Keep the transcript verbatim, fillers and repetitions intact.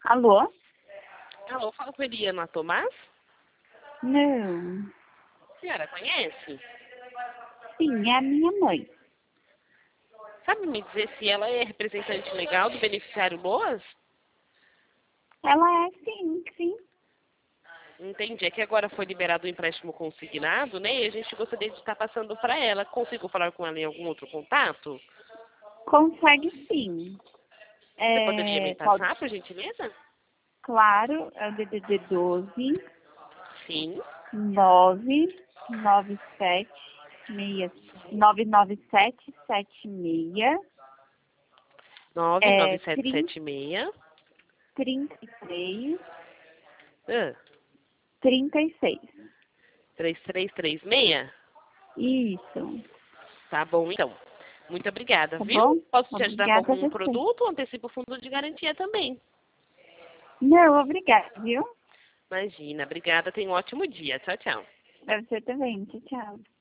Alô? Alô, fala com Eliana Tomás? Não. A senhora conhece? Sim, é a minha mãe. Sabe me dizer se ela é representante legal do beneficiário Loas? Ela é sim, sim. Entendi. É que agora foi liberado o empréstimo consignado, né? E a gente gostaria de estar passando para ela. Consigo falar com ela em algum outro contato? Consegue sim. Você poderia me É, pode, passar, por gentileza? claro, é o D D D doze, Sim. nove nove sete seis, nove nove sete sete seis, nove nove é sete trinta, sete seis. trinta e três, Ah, trinta e seis. três três três seis? Isso, Tá bom, então. Muito obrigada, tá viu? bom? Posso te ajudar com Obrigada a algum você. produto ou antecipo o fundo de garantia também? Não, obrigada, viu? Imagina. Obrigada. Tenha um ótimo dia. Tchau, tchau. Pra você também. Tchau, tchau.